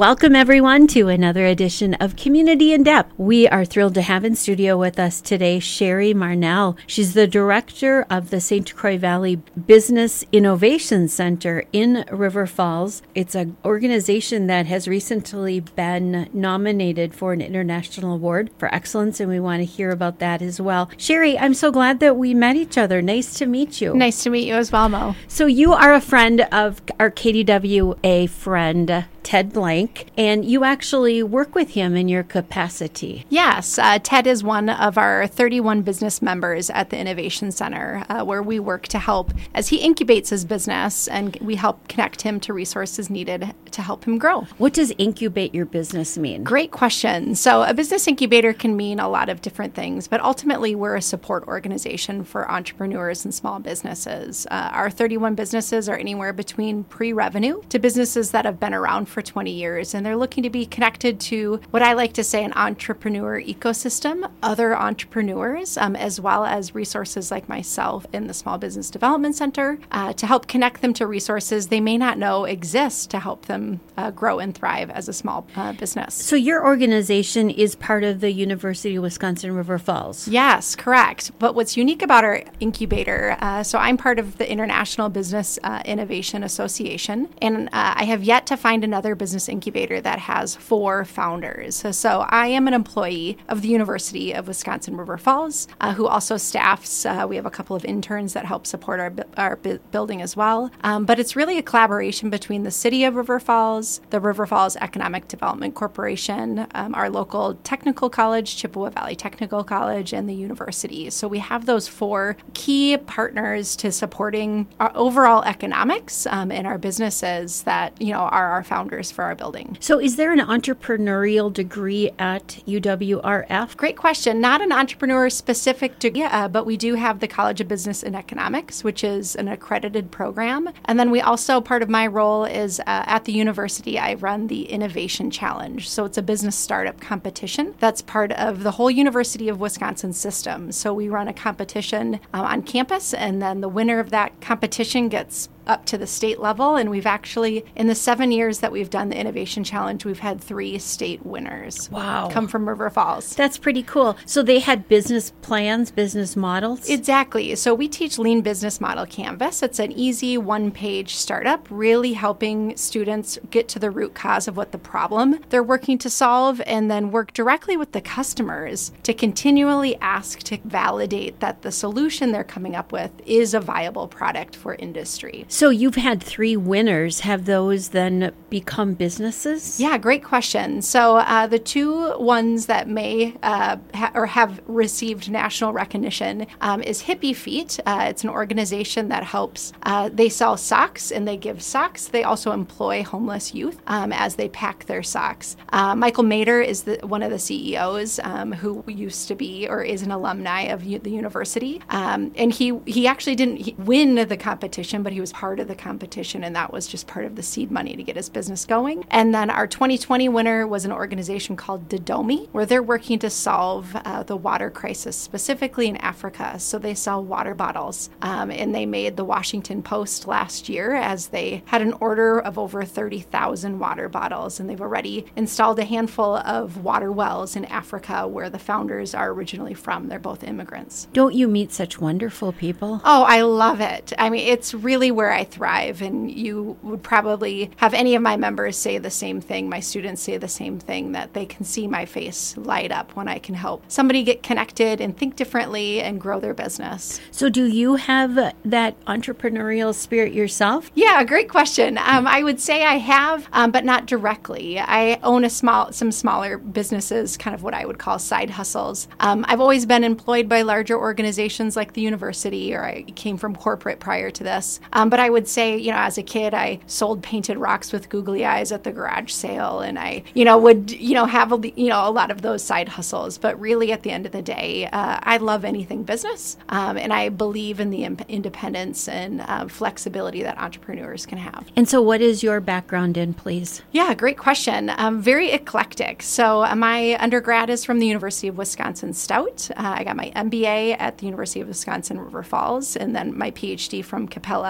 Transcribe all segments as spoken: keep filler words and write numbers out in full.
Welcome, everyone, to another edition of Community in Depth. We are thrilled to have in studio with us today Sherry Marnell. She's the director of the Saint Croix Valley Business Innovation Center in River Falls. It's an organization that has recently been nominated for an international award for excellence, and we want to hear about that as well. Sherry, I'm so glad that we met each other. Nice to meet you. Nice to meet you as well, Mo. So you are a friend of our K D W A friend, Ted Blank, and you actually work with him in your capacity. Yes, uh, Ted is one of our thirty-one business members at the Innovation Center, uh, where we work to help as he incubates his business, and we help connect him to resources needed to help him grow. What does incubate your business mean? Great question. So a business incubator can mean a lot of different things, but ultimately we're a support organization for entrepreneurs and small businesses. Uh, our thirty-one businesses are anywhere between pre-revenue to businesses that have been around for twenty years, and they're looking to be connected to what I like to say an entrepreneur ecosystem, other entrepreneurs, um, as well as resources like myself in the Small Business Development Center uh, to help connect them to resources they may not know exist to help them uh, grow and thrive as a small uh, business. So your organization is part of the University of Wisconsin River Falls. Yes, correct. But what's unique about our incubator, uh, so I'm part of the International Business uh, Innovation Association, and uh, I have yet to find another business incubator that has four founders. So, so I am an employee of the University of Wisconsin River Falls, uh, who also staffs. Uh, we have a couple of interns that help support our our bu- building as well. Um, but it's really a collaboration between the City of River Falls, the River Falls Economic Development Corporation, um, our local technical college, Chippewa Valley Technical College, and the university. So we have those four key partners to supporting our overall economics um, in our businesses that you know are our founders for our building. So is there an entrepreneurial degree at U W R F? Great question. Not an entrepreneur-specific degree, uh, but we do have the College of Business and Economics, which is an accredited program. And then we also, part of my role is uh, at the university, I run the Innovation Challenge. So it's a business startup competition that's part of the whole University of Wisconsin system. So we run a competition uh, on campus, and then the winner of that competition gets up to the state level, and we've actually, in the seven years that we've done the Innovation Challenge, we've had three state winners. Wow. Come from River Falls. That's pretty cool. So they had business plans, business models? Exactly. So we teach Lean Business Model Canvas. It's an easy one-page startup, really helping students get to the root cause of what the problem they're working to solve, and then work directly with the customers to continually ask to validate that the solution they're coming up with is a viable product for industry. So you've had three winners. Have those then become businesses? Yeah, great question. So uh, the two ones that may uh, ha- or have received national recognition um, is Hippie Feet. Uh, it's an organization that helps. Uh, they sell socks and they give socks. They also employ homeless youth um, as they pack their socks. Uh, Michael Mader is the, one of the C E Os um, who used to be or is an alumni of u- the university. Um, and he, he actually didn't he win the competition, but he was part of the competition, and that was just part of the seed money to get his business going. And then our twenty twenty winner was an organization called Didomi, where they're working to solve uh, the water crisis, specifically in Africa. So they sell water bottles, um, and they made the Washington Post last year as they had an order of over thirty thousand water bottles, and they've already installed a handful of water wells in Africa where the founders are originally from. They're both immigrants. Don't you meet such wonderful people? Oh, I love it. I mean, it's really where I thrive, and you would probably have any of my members say the same thing. My students say the same thing, that they can see my face light up when I can help somebody get connected and think differently and grow their business. So do you have that entrepreneurial spirit yourself? Yeah, great question. Um, I would say I have, um, but not directly. I own a small, some smaller businesses, kind of what I would call side hustles. Um, I've always been employed by larger organizations like the university, or I came from corporate prior to this. Um, but I would say, you know, as a kid, I sold painted rocks with googly eyes at the garage sale, and I, you know, would, you know, have, a, you know, a lot of those side hustles. But really, at the end of the day, uh, I love anything business, um, and I believe in the imp- independence and uh, flexibility that entrepreneurs can have. And so what is your background in, please? Yeah, great question. Um, very eclectic. So uh, my undergrad is from the University of Wisconsin Stout. Uh, I got my M B A at the University of Wisconsin River Falls, and then my P H D from Capella. Um,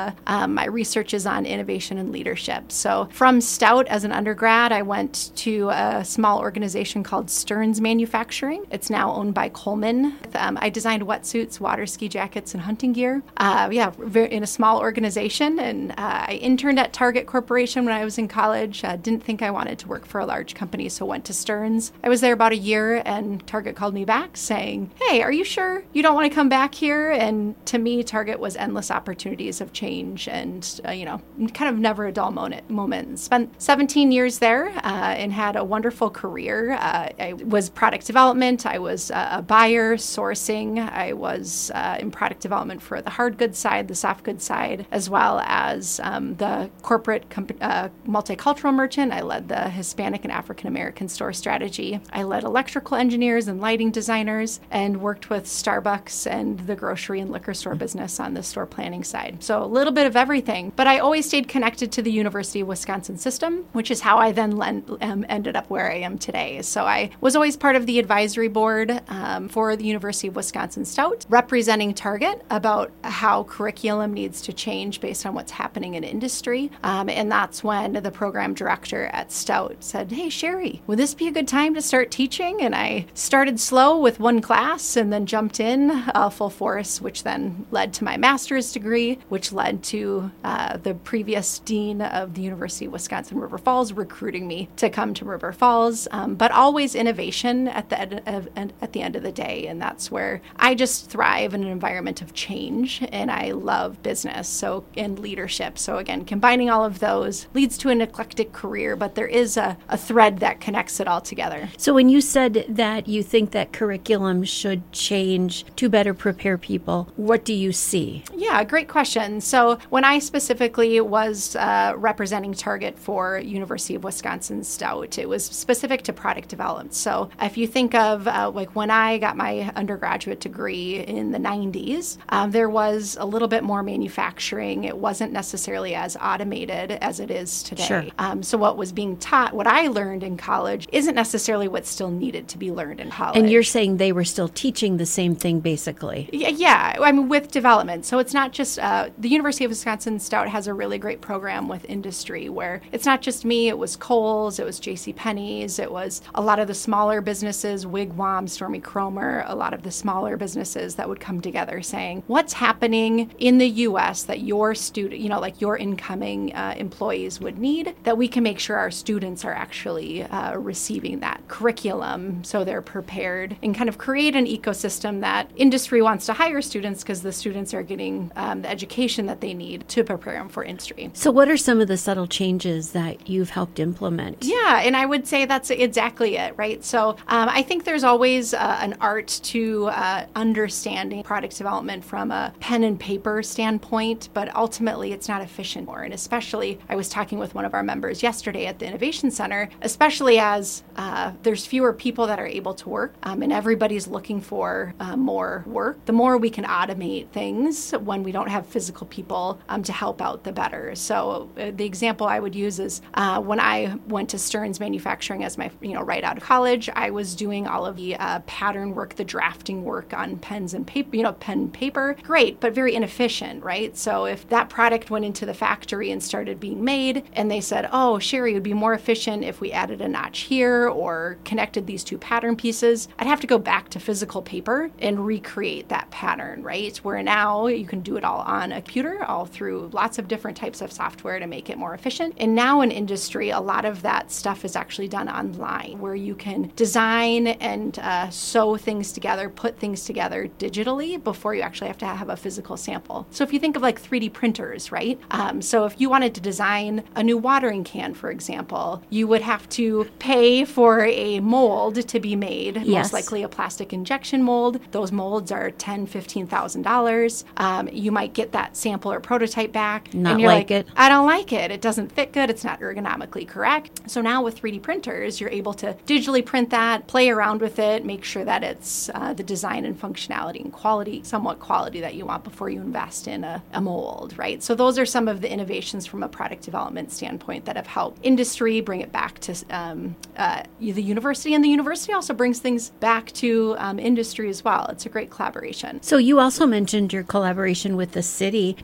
um, my research is on innovation and leadership. So from Stout as an undergrad, I went to a small organization called Stearns Manufacturing. It's now owned by Coleman. Um, I designed wetsuits, water ski jackets, and hunting gear. Uh, yeah, very, in a small organization. And uh, I interned at Target Corporation when I was in college. Uh, didn't think I wanted to work for a large company, so went to Stearns. I was there about a year, and Target called me back saying, hey, are you sure you don't want to come back here? And to me, Target was endless opportunities of change and, uh, you know, kind of never a dull moment. moment. Spent seventeen years there uh, and had a wonderful career. Uh, I was product development. I was uh, a buyer, sourcing. I was uh, in product development for the hard goods side, the soft goods side, as well as um, the corporate comp- uh, multicultural merchant. I led the Hispanic and African American store strategy. I led electrical engineers and lighting designers and worked with Starbucks and the grocery and liquor store business on the store planning side. So a little bit of everything. But I always stayed connected to the University of Wisconsin system, which is how I then lend, um, ended up where I am today. So I was always part of the advisory board um, for the University of Wisconsin Stout, representing Target about how curriculum needs to change based on what's happening in industry. Um, and that's when the program director at Stout said, hey, Sherry, would this be a good time to start teaching? And I started slow with one class and then jumped in uh, full force, which then led to my master's degree, which led to uh, the previous dean of the University of Wisconsin River Falls recruiting me to come to River Falls, um, but always innovation at the ed- of, at the end of the day. And that's where I just thrive in an environment of change, and I love business so and leadership. So again, combining all of those leads to an eclectic career, but there is a, a thread that connects it all together. So when you said that you think that curriculum should change to better prepare people, what do you see? Yeah, great question. So when I specifically was uh, representing Target for University of Wisconsin Stout, it was specific to product development. So if you think of uh, like when I got my undergraduate degree in the nineties, um, there was a little bit more manufacturing. It wasn't necessarily as automated as it is today. Sure. Um, so what was being taught, what I learned in college, isn't necessarily what still needed to be learned in college. And you're saying they were still teaching the same thing, basically? Yeah, yeah. I mean, with development. So it's not just, uh, the University of Wisconsin Stout has a really great program with industry where it's not just me, it was Kohl's, it was JCPenney's, it was a lot of the smaller businesses, Wigwam, Stormy Cromer, a lot of the smaller businesses that would come together saying, what's happening in the U S that your student, you know, like your incoming uh, employees would need, that we can make sure our students are actually uh, receiving that curriculum so they're prepared, and kind of create an ecosystem that industry wants to hire students because the students are getting um, the education that they need to prepare them for industry. So what are some of the subtle changes that you've helped implement? Yeah, and I would say that's exactly it, right? So um, I think there's always uh, an art to uh, understanding product development from a pen and paper standpoint, but ultimately it's not efficient more. And especially, I was talking with one of our members yesterday at the Innovation Center, especially as uh, there's fewer people that are able to work um, and everybody's looking for uh, more work. The more we can automate things when we don't have physical people um, to help out, the better. So uh, the example I would use is uh, when I went to Stearns Manufacturing as my, you know, right out of college, I was doing all of the uh, pattern work, the drafting work on pens and paper, you know, pen and paper. Great, but very inefficient, right? So if that product went into the factory and started being made, and they said, oh, Sherry, it would be more efficient if we added a notch here or connected these two pattern pieces, I'd have to go back to physical paper and recreate that pattern, right? Where now you can do it all on a computer, all through lots of different types of software to make it more efficient. And now in industry, a lot of that stuff is actually done online, where you can design and uh, sew things together, put things together digitally before you actually have to have a physical sample. So if you think of like three D printers, right? Um, so if you wanted to design a new watering can, for example, you would have to pay for a mold to be made, yes. most likely a plastic injection mold. Those molds are ten thousand dollars, fifteen thousand dollars. Um, you might get that sample or prototype back. Not and you're like like it. I don't like it. It doesn't fit good. It's not ergonomically correct. So now with three D printers, you're able to digitally print that, play around with it, make sure that it's uh, the design and functionality and quality, somewhat quality that you want before you invest in a, a mold, right? So those are some of the innovations from a product development standpoint that have helped industry bring it back to um, uh, the university, and the university also brings things back to um, industry as well. It's a great collaboration. So you also mentioned your collaboration with the city. Do you ever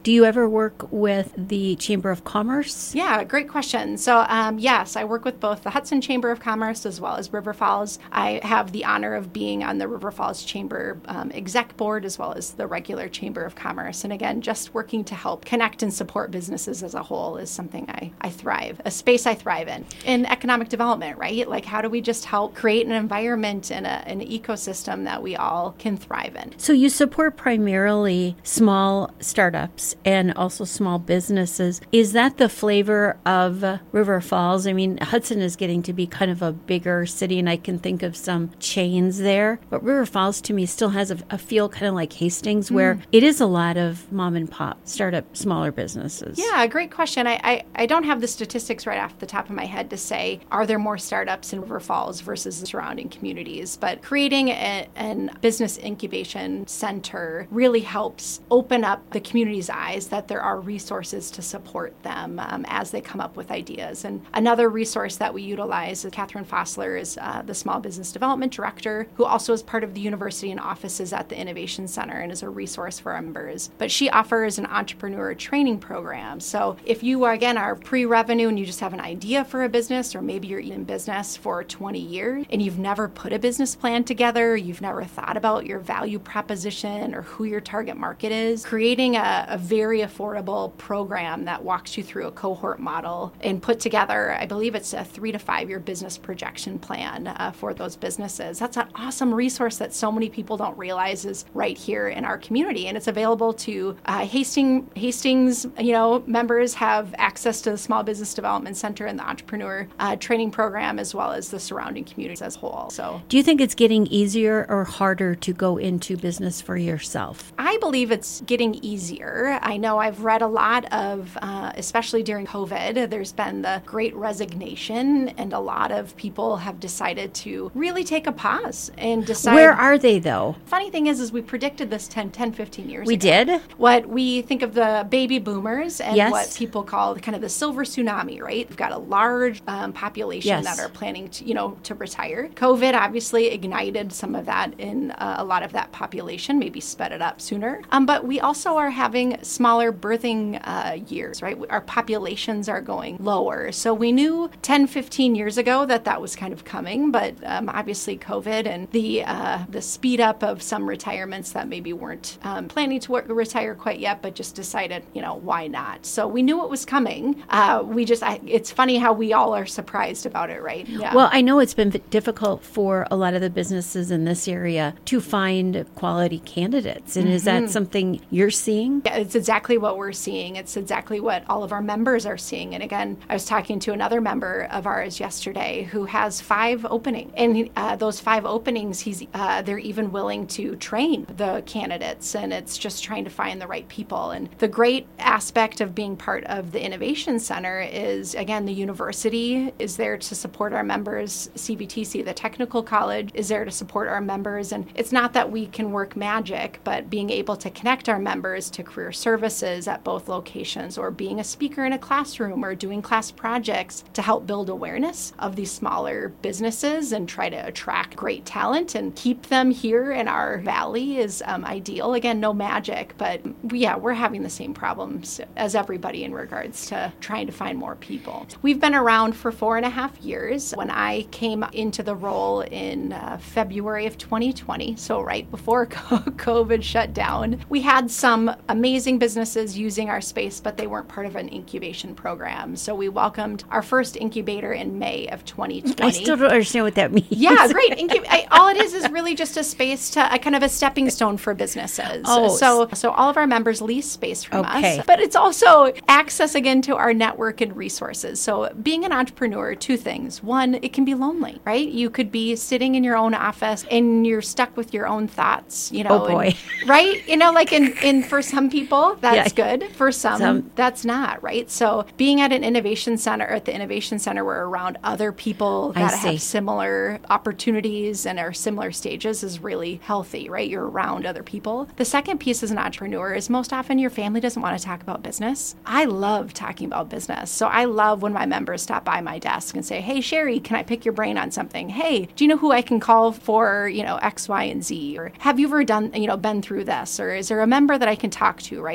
ever work with the Chamber of Commerce? Yeah, great question. So um, yes, I work with both the Hudson Chamber of Commerce as well as River Falls. I have the honor of being on the River Falls Chamber um, exec board as well as the regular Chamber of Commerce. And again, just working to help connect and support businesses as a whole is something I, I thrive, a space I thrive in. In economic development, right? Like how do we just help create an environment and a, an ecosystem that we all can thrive in? So you support primarily small startups and also small businesses. Is that the flavor of uh, River Falls? I mean, Hudson is getting to be kind of a bigger city, and I can think of some chains there. But River Falls, to me, still has a, a feel kind of like Hastings, where mm. it is a lot of mom and pop startup, smaller businesses. Yeah, great question. I, I, I don't have the statistics right off the top of my head to say, are there more startups in River Falls versus the surrounding communities? But creating a, an business incubation center really helps open up the community's eyes that there are resources to support them um, as they come up with ideas. And another resource that we utilize is Catherine Fossler is uh, the Small Business Development Director, who also is part of the university and offices at the Innovation Center and is a resource for our members. But she offers an entrepreneur training program. So if you, are, again, are pre-revenue and you just have an idea for a business, or maybe you're in business for twenty years and you've never put a business plan together, you've never thought about your value proposition or who your target market is, creating a, a very affordable program that walks you through a cohort model and put together, I believe it's a three to five year business projection plan uh, for those businesses. That's an awesome resource that so many people don't realize is right here in our community. And it's available to uh, Hastings, Hastings, you know, members have access to the Small Business Development Center and the Entrepreneur uh, Training Program, as well as the surrounding communities as a whole. So, do you think it's getting easier or harder to go into business for yourself? I believe it's getting easier. I know I've read a lot of, uh, especially during COVID, there's been the great resignation, and a lot of people have decided to really take a pause and decide. Where are they, though? Funny thing is, is we predicted this ten, ten, fifteen years we ago. We did? What we think of the baby boomers and yes. what people call kind of the silver tsunami, right? We've got a large um, population yes. that are planning to, you know, to retire. COVID obviously ignited some of that in uh, a lot of that population, maybe sped it up sooner. Um, but we also are having smaller birthing uh, years, right? Our populations are going lower. So we knew ten, fifteen years ago that that was kind of coming, but um, obviously COVID and the uh, the speed up of some retirements that maybe weren't um, planning to work, retire quite yet, but just decided, you know, why not? So we knew it was coming. Uh, we just, I, it's funny how we all are surprised about it, right? Yeah. Well, I know it's been difficult for a lot of the businesses in this area to find quality candidates. And mm-hmm. is that something you're seeing? Yeah, it's exactly what we're seeing. It's exactly what all of our members are seeing. And again, I was talking to another member of ours yesterday who has five openings. And uh, those five openings, he's uh, they're even willing to train the candidates. And it's just trying to find the right people. And the great aspect of being part of the Innovation Center is, again, the university is there to support our members. C V T C, the technical college, is there to support our members. And it's not that we can work magic, but being able to connect our members to career services at both locations, or being a speaker in a classroom, or doing class projects to help build awareness of these smaller businesses and try to attract great talent and keep them here in our valley is um, ideal. Again, no magic, but yeah, we're having the same problems as everybody in regards to trying to find more people. We've been around for four and a half years. When I came into the role in uh, February of twenty twenty, so right before COVID shut down, we had some amazing businesses using our space, but they weren't part of an incubation program. So we welcomed our first incubator in May of twenty twenty. I still don't understand what that means. Yeah, great. Incub- I, all it is is really just a space to a kind of a stepping stone for businesses. Oh. So, so all of our members lease space from okay. us, but it's also access again to our network and resources. So being an entrepreneur, two things. One, it can be lonely, right? You could be sitting in your own office and you're stuck with your own thoughts, you know. Oh boy. And, right? You know, like in, in for some people, that's yeah. good. For some, some, that's not, right? So being at an innovation center, at the innovation center, we're around other people that have similar opportunities and are similar stages is really healthy, right? You're around other people. The second piece as an entrepreneur is most often your family doesn't want to talk about business. I love talking about business. So I love when my members stop by my desk and say, hey, Sherry, can I pick your brain on something? Hey, do you know who I can call for, you know, X, Y, and Z? Or have you ever done, you know, been through this? Or is there a member that I can talk to, right? Like that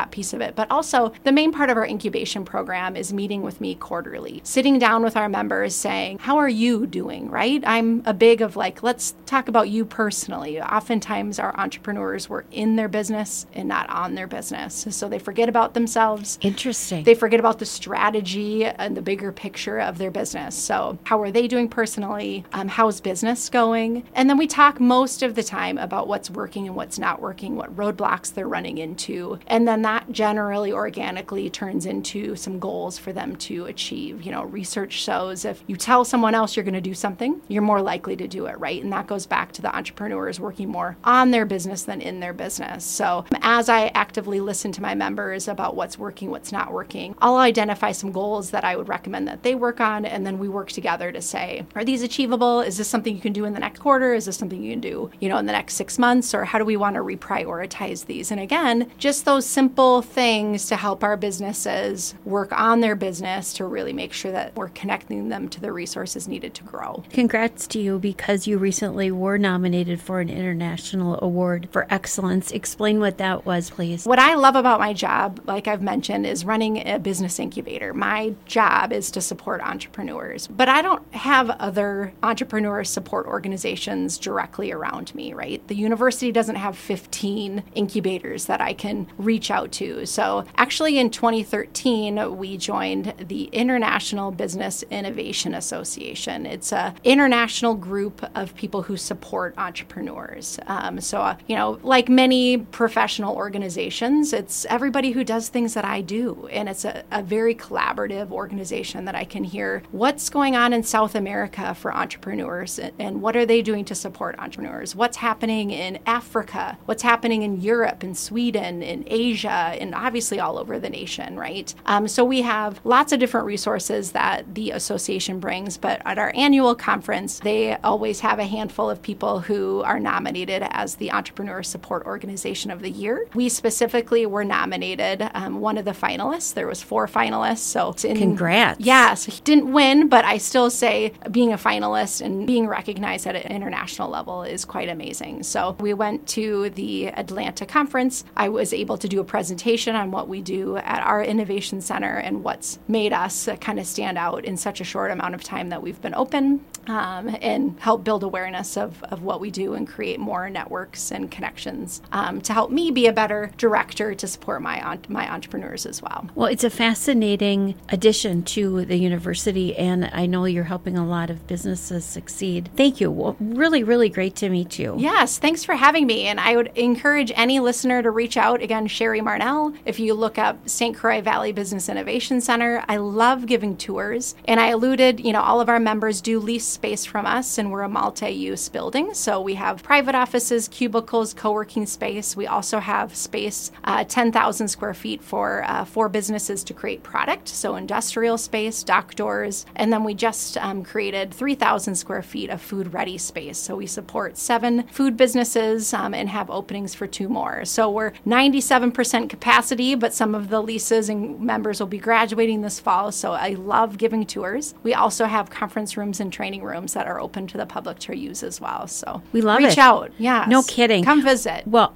that piece of it. But also, the main part of our incubation program is meeting with me quarterly, sitting down with our members saying, how are you doing, right? I'm a big of like, let's talk about you personally. Oftentimes, our entrepreneurs were in their business and not on their business. So they forget about themselves. Interesting. They forget about the strategy and the bigger picture of their business. So how are they doing personally? Um, how's business going? And then we talk most of the time about what's working and what's not working, what roadblocks they're running into. And then that generally organically turns into some goals for them to achieve. You know, research shows if you tell someone else you're going to do something, you're more likely to do it, right? And that goes back to the entrepreneurs working more on their business than in their business. So as I actively listen to my members about what's working, what's not working, I'll identify some goals that I would recommend that they work on, and then we work together to say, are these achievable? Is this something you can do in the next quarter? Is this something you can do, you know, in the next six months? Or how do we want to reprioritize these? And again, just those simple things to help our businesses work on their business to really make sure that we're connecting them to the resources needed to grow. Congrats to you, because you recently were nominated for an international award for excellence. Explain what that was, please. What I love about my job, like I've mentioned, is running a business incubator. My job is to support entrepreneurs, but I don't have other entrepreneur support organizations directly around me, right? The university doesn't have fifteen incubators that I can reach out to. So actually in twenty thirteen, we joined the International Business Innovation Association. It's an international group of people who support entrepreneurs. Um, so, uh, you know, like many professional organizations, it's everybody who does things that I do. And it's a, a very collaborative organization that I can hear what's going on in South America for entrepreneurs and, and what are they doing to support entrepreneurs? What's happening in Africa? What's happening in Europe, in Sweden, in Asia, and obviously all over the nation, right? Um, so we have lots of different resources that the association brings, but at our annual conference, they always have a handful of people who are nominated as the Entrepreneur Support Organization of the Year. We specifically were nominated um, one of the finalists. There was four finalists. So in, congrats. Yes, didn't win, but I still say being a finalist and being recognized at an international level is quite amazing. So we went to the Atlanta conference. I was able to do a presentation on what we do at our innovation center and what's made us uh, kind of stand out in such a short amount of time that we've been open, um, and help build awareness of, of what we do and create more networks and connections um, to help me be a better director to support my my entrepreneurs as well. Well, it's a fascinating addition to the university, and I know you're helping a lot of businesses succeed. Thank you. Well, really, really great to meet you. Yes, thanks for having me. And I would encourage any listener to reach out. Again, Sherry Marnell. If you look up Saint Croix Valley Business Innovation Center, I love giving tours. And I alluded, you know, all of our members do lease space from us, and we're a multi-use building. So we have private offices, cubicles, co-working space. We also have space, uh, ten thousand square feet for uh, for businesses to create product. So industrial space, dock doors. And then we just um, created three thousand square feet of food-ready space. So we support seven food businesses um, and have openings for two more. So we're ninety-seven percent capacity, but some of the leases and members will be graduating this fall. So I love giving tours. We also have conference rooms and training rooms that are open to the public to use as well. So we love reach it. Reach out. Yeah. No kidding. Come visit. Well,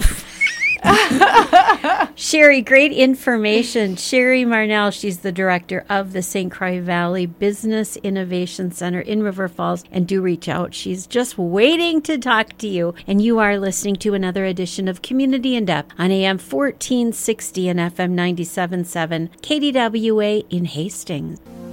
Sherry, great information. Sherry Marnell, she's the director of the Saint Croix Valley Business Innovation Center in River Falls, and do reach out. She's just waiting to talk to you. And you are listening to another edition of Community in Depth on A M fourteen sixty and F M ninety-seven point seven K D W A in Hastings.